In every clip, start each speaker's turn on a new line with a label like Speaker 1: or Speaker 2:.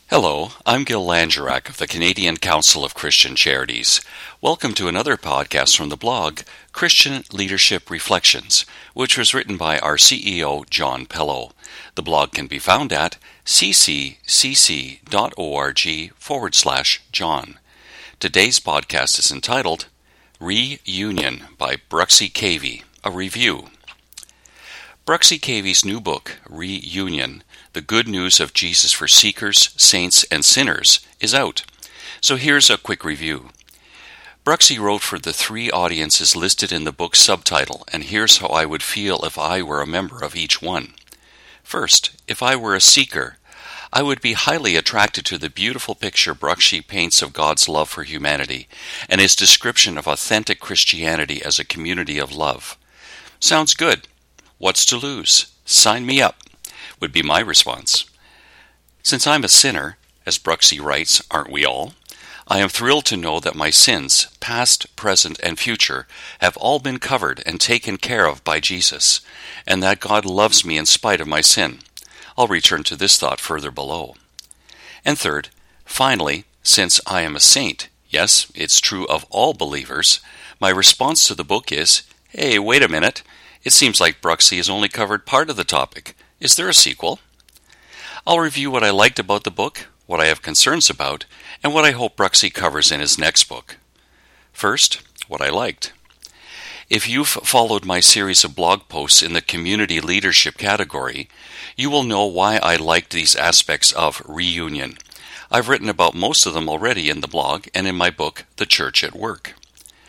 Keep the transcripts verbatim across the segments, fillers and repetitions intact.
Speaker 1: Hello, I'm Gil Langerak of the Canadian Council of Christian Charities. Welcome to another podcast from the blog Christian Leadership Reflections, which was written by our C E O, John Pello. The blog can be found at cccc.org forward slash John. Today's podcast is entitled Reunion by Bruxy Cavey, a review. Bruxy Cavey's new book, Reunion, The Good News of Jesus for Seekers, Saints, and Sinners, is out. So here's a quick review. Bruxy wrote for the three audiences listed in the book's subtitle, and here's how I would feel if I were a member of each one. First, if I were a seeker, I would be highly attracted to the beautiful picture Bruxy paints of God's love for humanity, and his description of authentic Christianity as a community of love. Sounds good. What's to lose? Sign me up, would be my response. Since I'm a sinner, as Bruxy writes, aren't we all? I am thrilled to know that my sins, past, present, and future, have all been covered and taken care of by Jesus, and that God loves me in spite of my sin. I'll return to this thought further below. And third, finally, since I am a saint, yes, it's true of all believers, my response to the book is, hey, wait a minute, it seems like Bruxy has only covered part of the topic. Is there a sequel? I'll review what I liked about the book, what I have concerns about, and what I hope Bruxy covers in his next book. First, what I liked. If you've followed my series of blog posts in the community leadership category, you will know why I liked these aspects of Reunion. I've written about most of them already in the blog and in my book, The Church at Work.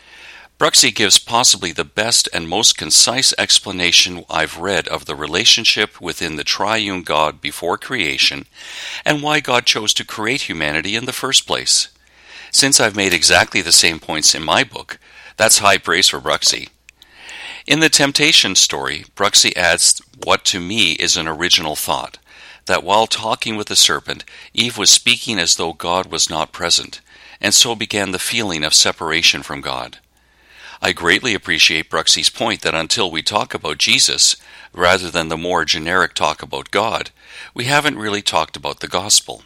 Speaker 1: Bruxy gives possibly the best and most concise explanation I've read of the relationship within the triune God before creation and why God chose to create humanity in the first place. Since I've made exactly the same points in my book, that's high praise for Bruxy. In the temptation story, Bruxy adds what to me is an original thought, that while talking with the serpent, Eve was speaking as though God was not present, and so began the feeling of separation from God. I greatly appreciate Bruxy's point that until we talk about Jesus, rather than the more generic talk about God, we haven't really talked about the gospel.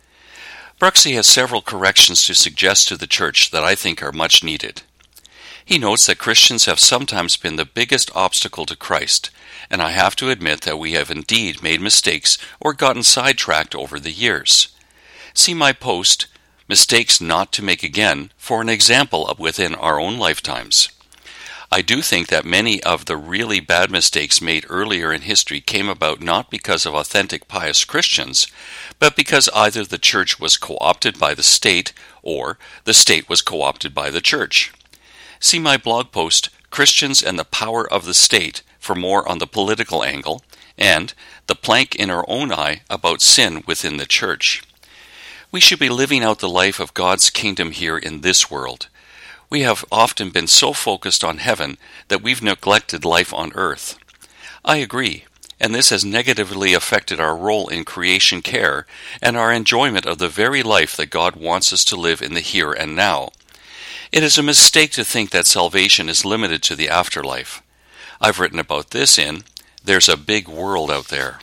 Speaker 1: Bruxy has several corrections to suggest to the church that I think are much needed. He notes that Christians have sometimes been the biggest obstacle to Christ, and I have to admit that we have indeed made mistakes or gotten sidetracked over the years. See my post, Mistakes Not to Make Again, for an example of within our own lifetimes. I do think that many of the really bad mistakes made earlier in history came about not because of authentic pious Christians, but because either the church was co-opted by the state or the state was co-opted by the church. See my blog post, Christians and the Power of the State, for more on the political angle, and The Plank in Our Own Eye about sin within the church. We should be living out the life of God's kingdom here in this world. We have often been so focused on heaven that we've neglected life on earth. I agree, and this has negatively affected our role in creation care and our enjoyment of the very life that God wants us to live in the here and now. It is a mistake to think that salvation is limited to the afterlife. I've written about this in There's a Big World Out There.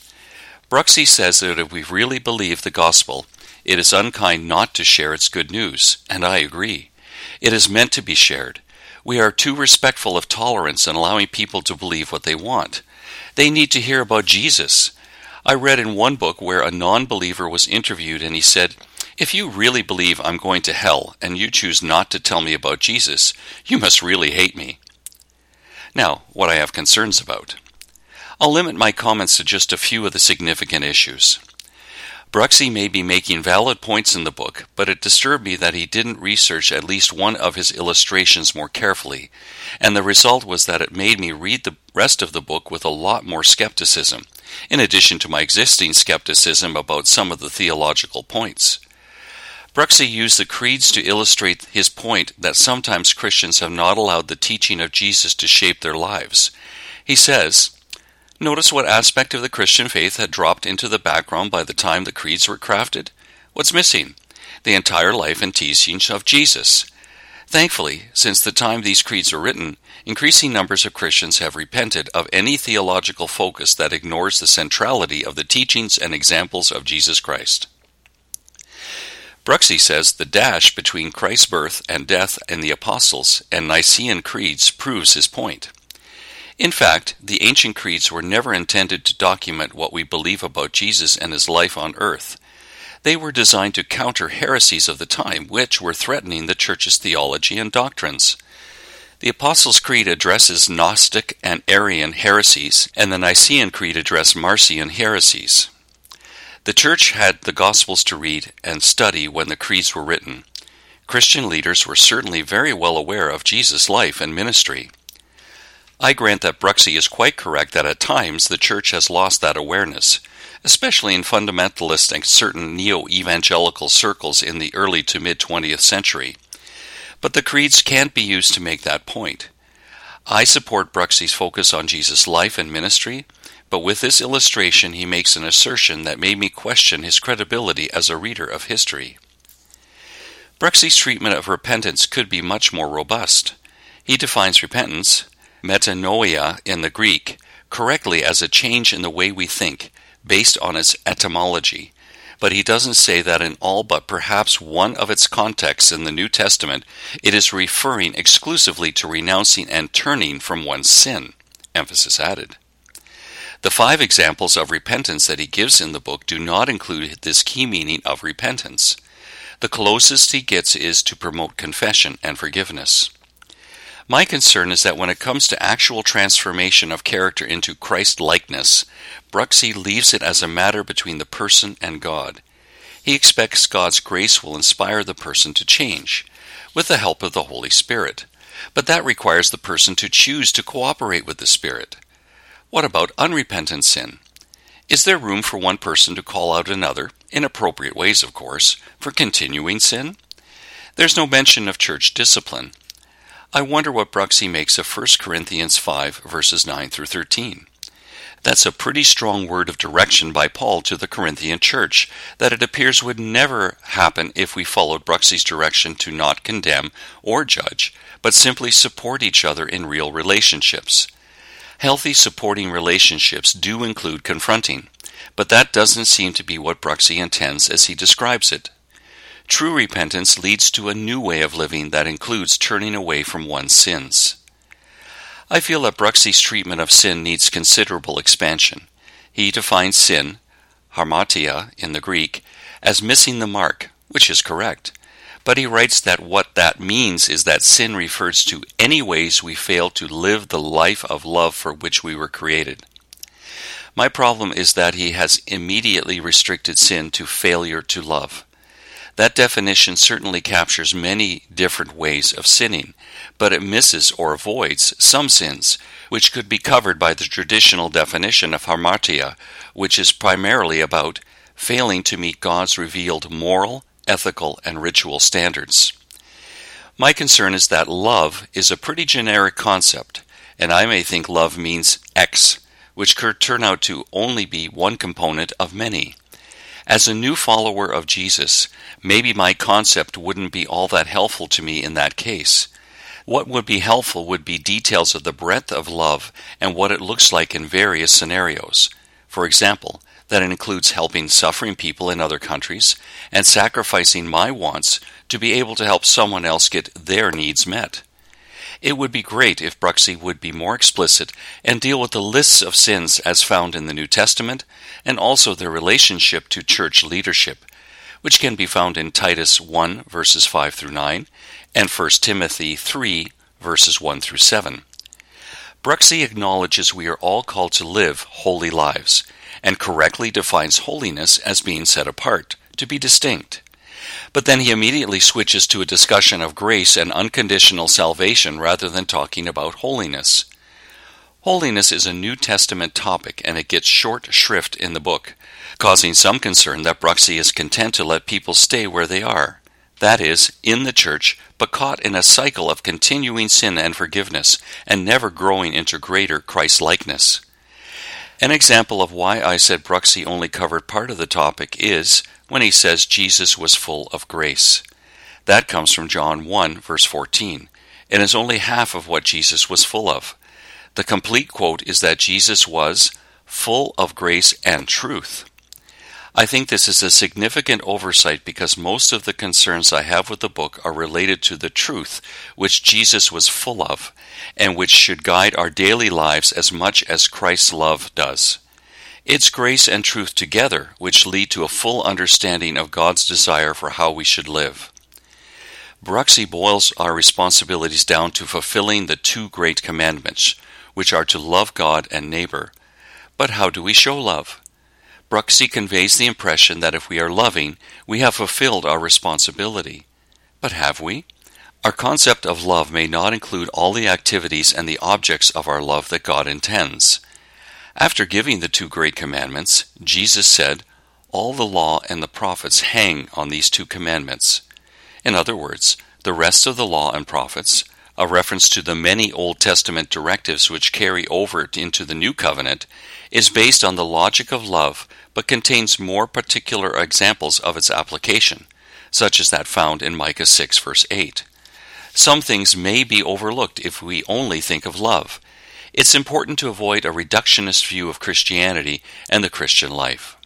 Speaker 1: Bruxy says that if we really believe the gospel, it is unkind not to share its good news, and I agree. It is meant to be shared. We are too respectful of tolerance and allowing people to believe what they want. They need to hear about Jesus. I read in one book where a non-believer was interviewed and he said, "If you really believe I'm going to hell and you choose not to tell me about Jesus, you must really hate me." Now, what I have concerns about. I'll limit my comments to just a few of the significant issues. Bruxy may be making valid points in the book, but it disturbed me that he didn't research at least one of his illustrations more carefully, and the result was that it made me read the rest of the book with a lot more skepticism, in addition to my existing skepticism about some of the theological points. Bruxy used the creeds to illustrate his point that sometimes Christians have not allowed the teaching of Jesus to shape their lives. He says, "Notice what aspect of the Christian faith had dropped into the background by the time the creeds were crafted? What's missing? The entire life and teachings of Jesus. Thankfully, since the time these creeds were written, increasing numbers of Christians have repented of any theological focus that ignores the centrality of the teachings and examples of Jesus Christ." Bruxy says the dash between Christ's birth and death and the apostles and Nicene creeds proves his point. In fact, the ancient creeds were never intended to document what we believe about Jesus and his life on earth. They were designed to counter heresies of the time, which were threatening the Church's theology and doctrines. The Apostles' Creed addresses Gnostic and Arian heresies, and the Nicene Creed addressed Marcion heresies. The Church had the Gospels to read and study when the creeds were written. Christian leaders were certainly very well aware of Jesus' life and ministry. I grant that Bruxy is quite correct that at times the Church has lost that awareness, especially in fundamentalist and certain neo-evangelical circles in the early to mid-twentieth century. But the creeds can't be used to make that point. I support Bruxy's focus on Jesus' life and ministry, but with this illustration he makes an assertion that made me question his credibility as a reader of history. Bruxy's treatment of repentance could be much more robust. He defines repentance, metanoia in the Greek, correctly as a change in the way we think, based on its etymology. But he doesn't say that in all but perhaps one of its contexts in the New Testament, it is referring exclusively to renouncing and turning from one's sin, emphasis added. The five examples of repentance that he gives in the book do not include this key meaning of repentance. The closest he gets is to promote confession and forgiveness. My concern is that when it comes to actual transformation of character into Christ-likeness, Bruxy leaves it as a matter between the person and God. He expects God's grace will inspire the person to change, with the help of the Holy Spirit. But that requires the person to choose to cooperate with the Spirit. What about unrepentant sin? Is there room for one person to call out another, in appropriate ways of course, for continuing sin? There's no mention of church discipline. I wonder what Bruxy makes of First Corinthians five, verses nine through thirteen. That's a pretty strong word of direction by Paul to the Corinthian church that it appears would never happen if we followed Bruxy's direction to not condemn or judge, but simply support each other in real relationships. Healthy supporting relationships do include confronting, but that doesn't seem to be what Bruxy intends as he describes it. True repentance leads to a new way of living that includes turning away from one's sins. I feel that Bruxy's treatment of sin needs considerable expansion. He defines sin, hamartia in the Greek, as missing the mark, which is correct. But he writes that what that means is that sin refers to any ways we fail to live the life of love for which we were created. My problem is that he has immediately restricted sin to failure to love. That definition certainly captures many different ways of sinning, but it misses or avoids some sins, which could be covered by the traditional definition of hamartia, which is primarily about failing to meet God's revealed moral, ethical, and ritual standards. My concern is that love is a pretty generic concept, and I may think love means X, which could turn out to only be one component of many. As a new follower of Jesus, maybe my concept wouldn't be all that helpful to me in that case. What would be helpful would be details of the breadth of love and what it looks like in various scenarios. For example, that it includes helping suffering people in other countries and sacrificing my wants to be able to help someone else get their needs met. It would be great if Bruxy would be more explicit and deal with the lists of sins as found in the New Testament and also their relationship to church leadership, which can be found in Titus one, verses five through nine, and First Timothy three, verses one through seven. Bruxy acknowledges we are all called to live holy lives, and correctly defines holiness as being set apart, to be distinct. But then he immediately switches to a discussion of grace and unconditional salvation rather than talking about holiness. Holiness is a New Testament topic, and it gets short shrift in the book, causing some concern that Bruxy is content to let people stay where they are. That is, in the church, but caught in a cycle of continuing sin and forgiveness, and never growing into greater Christ-likeness. An example of why I said Bruxy only covered part of the topic is when he says Jesus was full of grace. That comes from John one, verse fourteen, and is only half of what Jesus was full of. The complete quote is that Jesus was full of grace and truth. I think this is a significant oversight because most of the concerns I have with the book are related to the truth which Jesus was full of and which should guide our daily lives as much as Christ's love does. It's grace and truth together which lead to a full understanding of God's desire for how we should live. Bruxy boils our responsibilities down to fulfilling the two great commandments, which are to love God and neighbor. But how do we show love? Bruxy conveys the impression that if we are loving, we have fulfilled our responsibility. But have we? Our concept of love may not include all the activities and the objects of our love that God intends. After giving the two great commandments, Jesus said, "All the law and the prophets hang on these two commandments." In other words, the rest of the law and prophets, a reference to the many Old Testament directives which carry over into the New Covenant, is based on the logic of love, but contains more particular examples of its application, such as that found in Micah six verse eight. Some things may be overlooked if we only think of love. It's important to avoid a reductionist view of Christianity and the Christian life.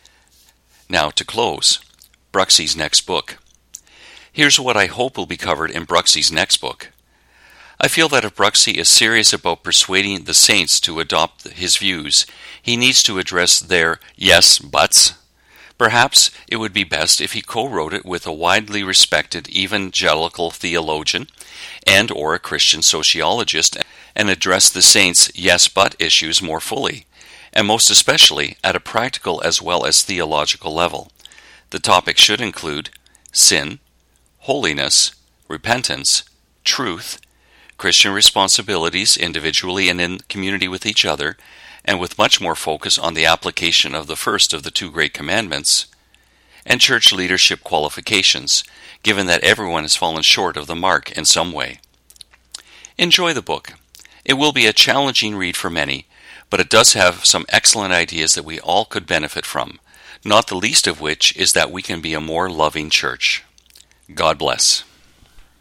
Speaker 1: Now to close, Bruxy's next book. Here's what I hope will be covered in Bruxy's next book. I feel that if Bruxy is serious about persuading the saints to adopt his views, he needs to address their yes buts. Perhaps it would be best if he co-wrote it with a widely respected evangelical theologian and or a Christian sociologist and address the saints' yes but issues more fully, and most especially at a practical as well as theological level. The topic should include sin, holiness, repentance, truth, Christian responsibilities individually and in community with each other, and with much more focus on the application of the first of the two great commandments, and church leadership qualifications, given that everyone has fallen short of the mark in some way. Enjoy the book. It will be a challenging read for many, but it does have some excellent ideas that we all could benefit from, not the least of which is that we can be a more loving church. God bless.